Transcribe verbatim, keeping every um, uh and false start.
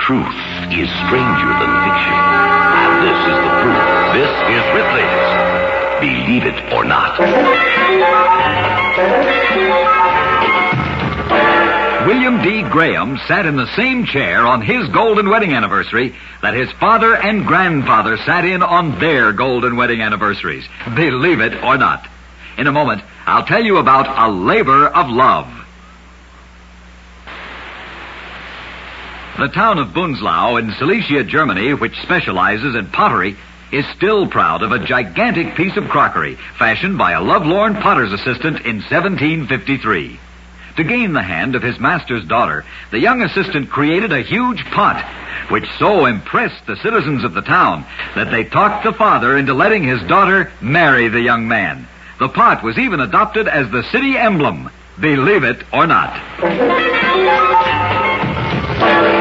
truth is stranger than fiction. And this is the proof. This is Ripley's Believe It or Not. William D. Graham sat in the same chair on his golden wedding anniversary that his father and grandfather sat in on their golden wedding anniversaries. Believe it or not. In a moment, I'll tell you about a labor of love. The town of Bunzlau in Silesia, Germany, which specializes in pottery, is still proud of a gigantic piece of crockery fashioned by a lovelorn potter's assistant in seventeen fifty-three. To gain the hand of his master's daughter, the young assistant created a huge pot, which so impressed the citizens of the town that they talked the father into letting his daughter marry the young man. The pot was even adopted as the city emblem. Believe it or not.